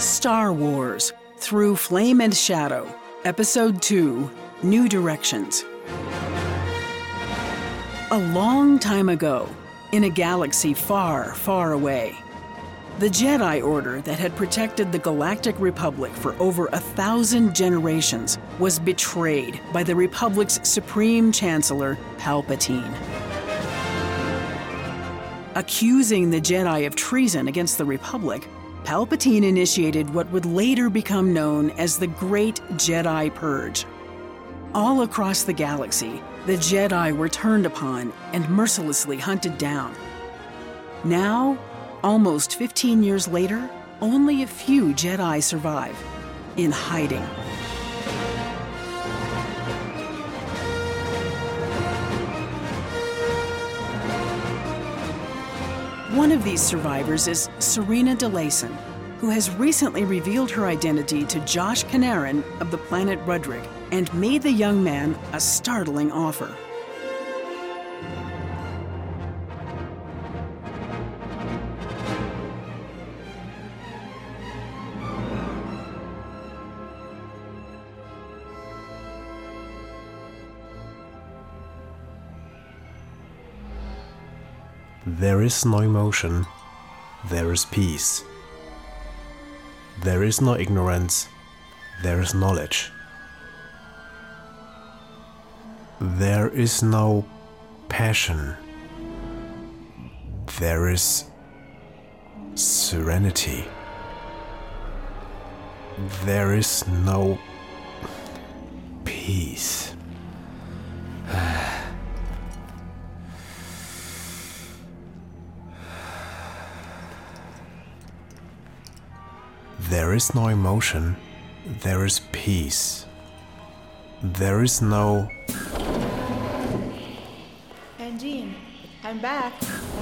Star Wars: Through Flame and Shadow, Episode 2, New Directions. A long time ago, in a galaxy far, far away, the Jedi Order that had protected the Galactic Republic for over 1,000 generations was betrayed by the Republic's Supreme Chancellor, Palpatine. Accusing the Jedi of treason against the Republic, Palpatine initiated what would later become known as the Great Jedi Purge. All across the galaxy, the Jedi were turned upon and mercilessly hunted down. Now, almost 15 years later, only a few Jedi survive, in hiding. One of these survivors is Serena DeLayson, who has recently revealed her identity to Josh Canaran of the planet Rudrick and made the young man a startling offer. There is no emotion, there is peace. There is no ignorance, there is knowledge. There is no passion, there is serenity. There is no peace. There is no emotion, there is peace. There is no... Andine, I'm back.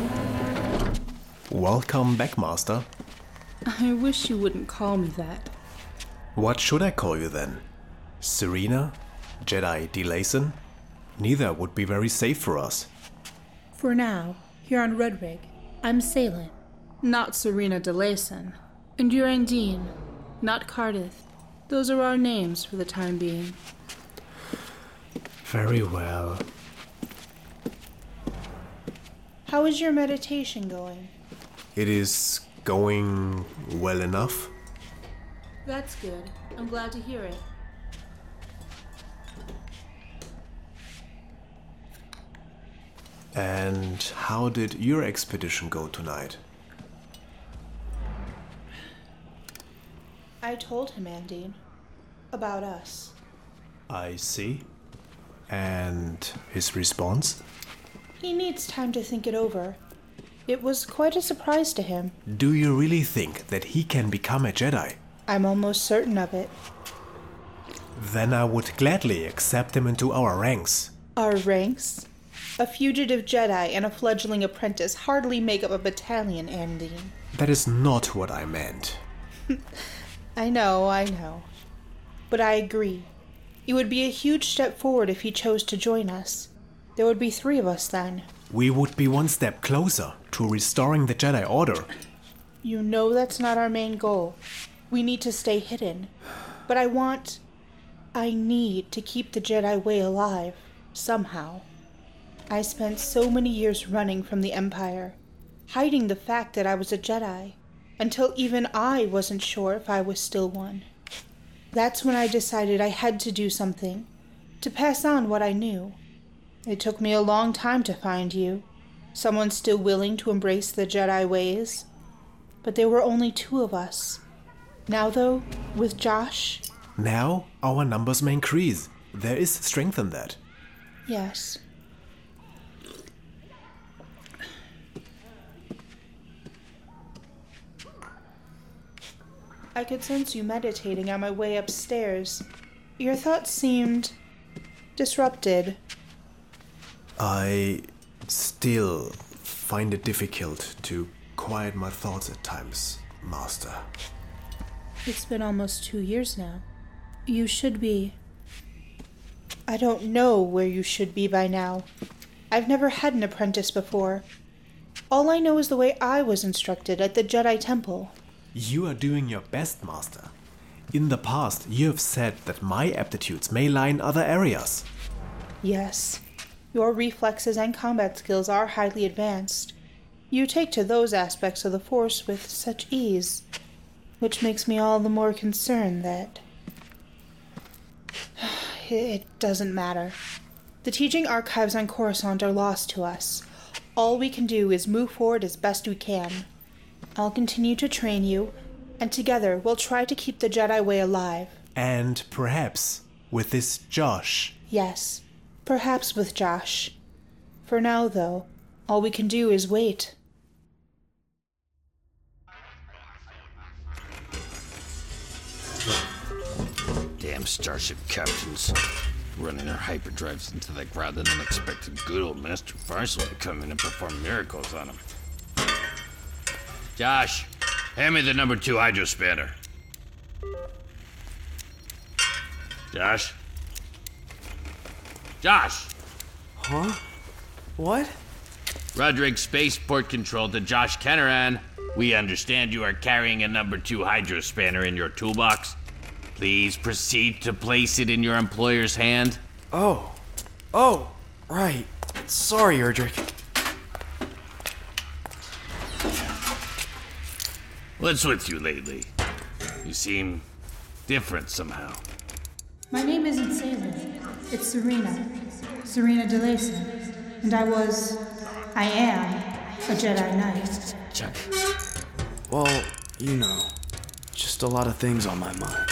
Welcome back, Master. I wish you wouldn't call me that. What should I call you then? Serena? Jedi DeLayson? Neither would be very safe for us. For now, here on Rudrick, I'm Salen, not Serena DeLayson. And you're Andine, not Cardiff. Those are our names for the time being. Very well. How is your meditation going? It is going well enough. That's good. I'm glad to hear it. And how did your expedition go tonight? I told him, Andine, about us. I see. And his response? He needs time to think it over. It was quite a surprise to him. Do you really think that he can become a Jedi? I'm almost certain of it. Then I would gladly accept him into our ranks. Our ranks? A fugitive Jedi and a fledgling apprentice hardly make up a battalion, Andine. That is not what I meant. I know. But I agree. It would be a huge step forward if he chose to join us. There would be 3 of us then. We would be one step closer to restoring the Jedi Order. You know that's not our main goal. We need to stay hidden. But I need to keep the Jedi way alive, somehow. I spent so many years running from the Empire, hiding the fact that I was a Jedi, until even I wasn't sure if I was still one. That's when I decided I had to do something, to pass on what I knew. It took me a long time to find you, someone still willing to embrace the Jedi ways. But there were only 2 of us. Now though, with Josh... Now, our numbers may increase. There is strength in that. Yes. I could sense you meditating on my way upstairs. Your thoughts seemed disrupted. I still find it difficult to quiet my thoughts at times, Master. It's been almost 2 years now. You should be... I don't know where you should be by now. I've never had an apprentice before. All I know is the way I was instructed at the Jedi Temple. You are doing your best, Master. In the past, you have said that my aptitudes may lie in other areas. Yes, your reflexes and combat skills are highly advanced. You take to those aspects of the Force with such ease, which makes me all the more concerned that... It doesn't matter. The teaching archives on Coruscant are lost to us. All we can do is move forward as best we can. I'll continue to train you, and together we'll try to keep the Jedi way alive. And perhaps with this Josh. Yes, perhaps with Josh. For now, though, all we can do is wait. Damn starship captains. Running their hyperdrives into the ground and then expecting good old Master Parcel to come in and perform miracles on them. Josh, hand me the number 2 hydro spanner. Josh? Josh! Huh? What? Roderick, Spaceport Control to Josh Kenneran. We understand you are carrying a number 2 hydro spanner in your toolbox. Please proceed to place it in your employer's hand. Oh, right. Sorry, Erdrick. What's with you lately? You seem different somehow. My name isn't Salem. It's Serena DeLacy. And I am a Jedi Knight. Chuck. Well, just a lot of things on my mind.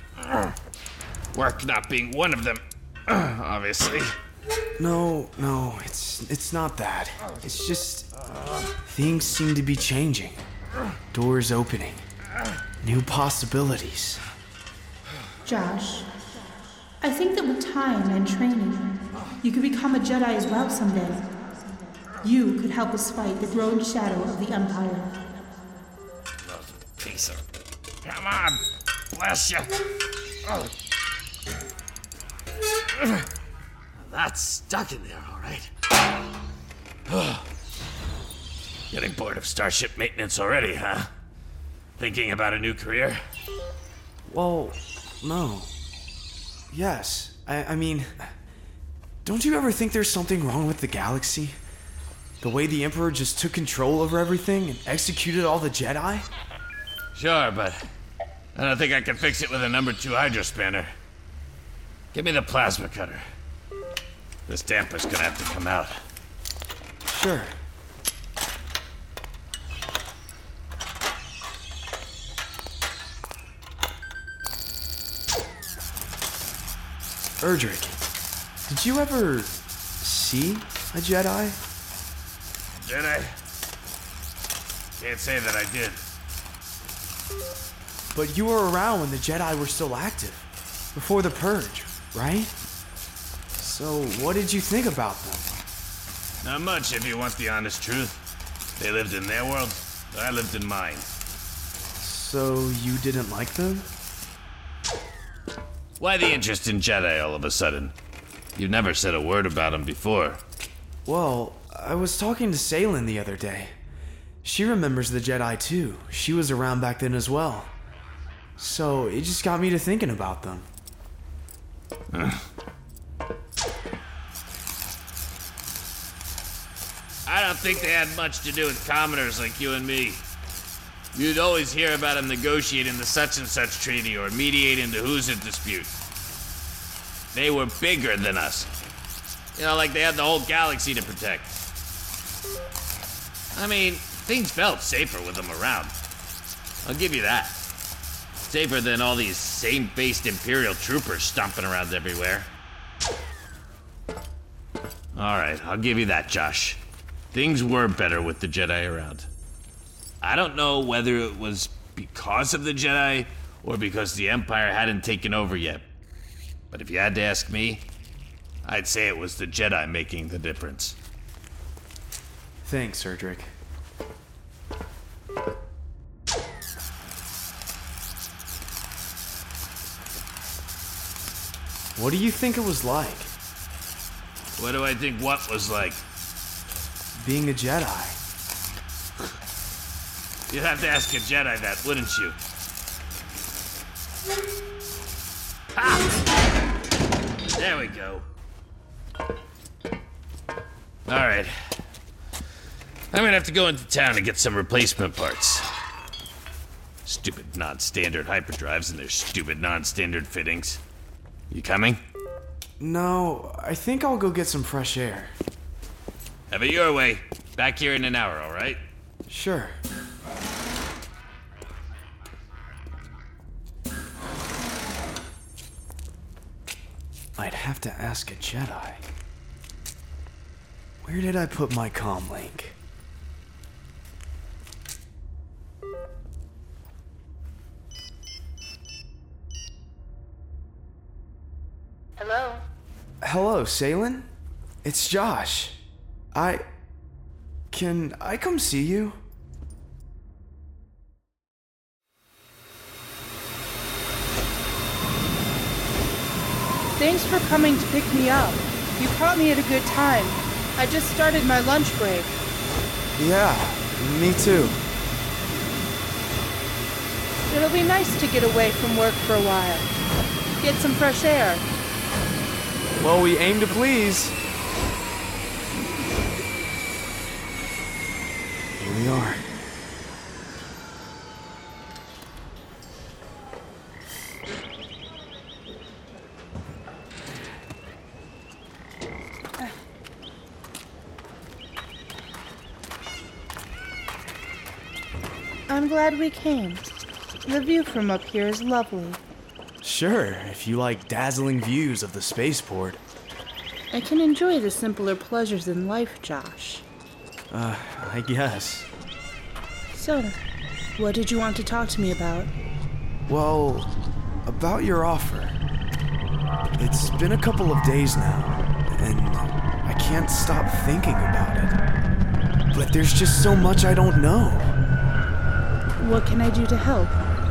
Work not being one of them, obviously. No, it's not that. It's just things seem to be changing. Doors opening. New possibilities. Josh, I think that with time and training, you could become a Jedi as well someday. You could help us fight the growing shadow of the Empire. Piece of... Come on! Bless you! That's stuck in there, all right. Getting bored of starship maintenance already, huh? Thinking about a new career? Well, no. Yes. I mean, don't you ever think there's something wrong with the galaxy? The way the Emperor just took control over everything and executed all the Jedi? Sure, but I don't think I can fix it with a number 2 hydro spanner. Give me the plasma cutter. This damper's gonna have to come out. Sure. Erdrick, did you ever see a Jedi? Jedi? Can't say that I did. But you were around when the Jedi were still active, before the Purge, right? So what did you think about them? Not much, if you want the honest truth. They lived in their world, I lived in mine. So you didn't like them? Why the interest in Jedi all of a sudden? You've never said a word about them before. Well, I was talking to Salen the other day. She remembers the Jedi too. She was around back then as well. So it just got me to thinking about them. I don't think they had much to do with commoners like you and me. You'd always hear about them negotiating the such-and-such treaty or mediating the Who's It dispute. They were bigger than us. Like they had the whole galaxy to protect. I mean, things felt safer with them around. I'll give you that. Safer than all these same-based Imperial troopers stomping around everywhere. Alright, I'll give you that, Josh. Things were better with the Jedi around. I don't know whether it was because of the Jedi or because the Empire hadn't taken over yet. But if you had to ask me, I'd say it was the Jedi making the difference. Thanks, Erdrick. What do you think it was like? What do I think what was like? Being a Jedi. You'd have to ask a Jedi that, wouldn't you? Ha! There we go. Alright. I'm gonna have to go into town and get some replacement parts. Stupid non-standard hyperdrives and their stupid non-standard fittings. You coming? No, I think I'll go get some fresh air. Have it your way. Back here in an hour, alright? Sure. I'd have to ask a Jedi. Where did I put my comm link? Hello? Hello, Salen? It's Josh. Can I come see you? Thanks for coming to pick me up. You caught me at a good time. I just started my lunch break. Yeah, me too. It'll be nice to get away from work for a while. Get some fresh air. Well, we aim to please. Here we are. I'm glad we came. The view from up here is lovely. Sure, if you like dazzling views of the spaceport. I can enjoy the simpler pleasures in life, Josh. I guess. So, what did you want to talk to me about? Well, about your offer. It's been a couple of days now, and I can't stop thinking about it. But there's just so much I don't know. What can I do to help?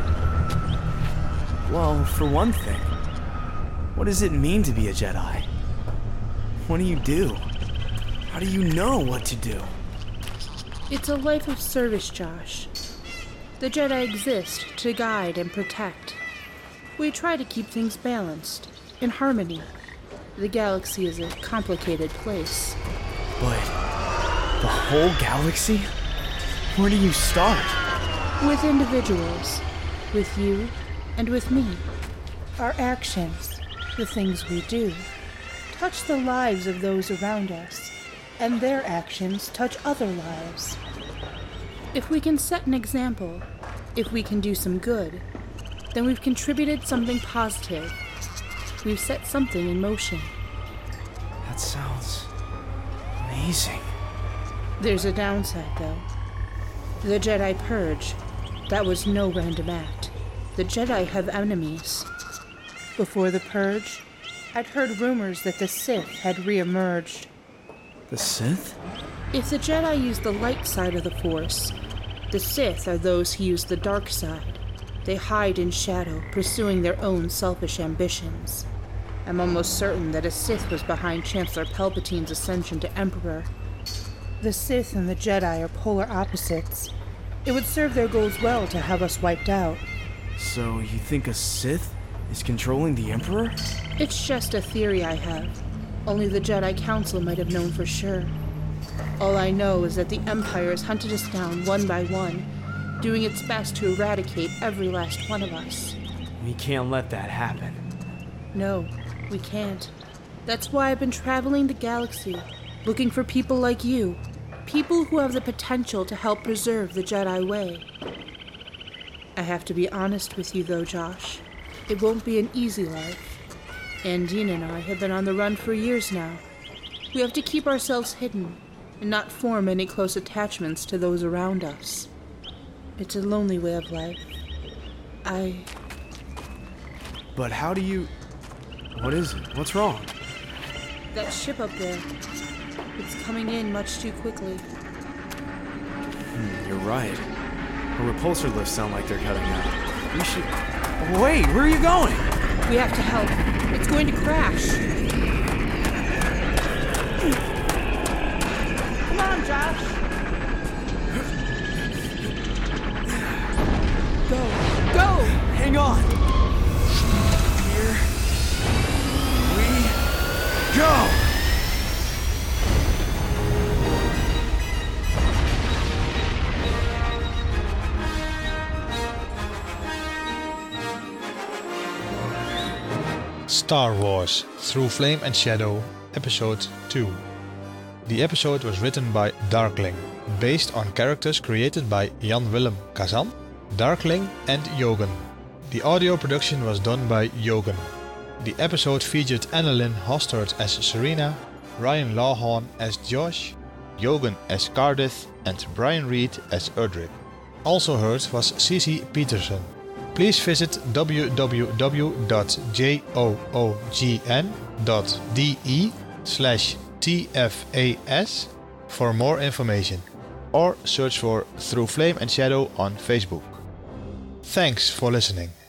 Well, for one thing, what does it mean to be a Jedi? What do? How do you know what to do? It's a life of service, Josh. The Jedi exist to guide and protect. We try to keep things balanced, in harmony. The galaxy is a complicated place. But the whole galaxy? Where do you start? With individuals, with you, and with me. Our actions, the things we do, touch the lives of those around us, and their actions touch other lives. If we can set an example, if we can do some good, then we've contributed something positive. We've set something in motion. That sounds amazing. There's a downside, though. The Jedi Purge. That was no random act. The Jedi have enemies. Before the Purge, I'd heard rumors that the Sith had re-emerged. The Sith? If the Jedi use the light side of the Force, the Sith are those who use the dark side. They hide in shadow, pursuing their own selfish ambitions. I'm almost certain that a Sith was behind Chancellor Palpatine's ascension to Emperor. The Sith and the Jedi are polar opposites. It would serve their goals well to have us wiped out. So you think a Sith is controlling the Emperor? It's just a theory I have. Only the Jedi Council might have known for sure. All I know is that the Empire has hunted us down one by one, doing its best to eradicate every last one of us. We can't let that happen. No, we can't. That's why I've been traveling the galaxy, looking for people like you. People who have the potential to help preserve the Jedi way. I have to be honest with you, though, Josh. It won't be an easy life. Andine and I have been on the run for years now. We have to keep ourselves hidden and not form any close attachments to those around us. It's a lonely way of life. But how do you... What is it? What's wrong? That ship up there. It's coming in much too quickly. You're right. Our repulsor lifts sound like they're cutting out. We should... Wait, where are you going? We have to help. It's going to crash. Come on, Josh. Star Wars Through Flame and Shadow, Episode 2. The episode was written by Darkling, based on characters created by Jan Willem Kazan, Darkling and Jogan. The audio production was done by Jogan. The episode featured Annalyn Hostert as Serena, Ryan Lawhorn as Josh, Jogan as Cardiff and Brian Reed as Erdrick. Also heard was Cici Peterson. Please visit www.joogn.de/TFAS for more information, or search for Through Flame and Shadow on Facebook. Thanks for listening.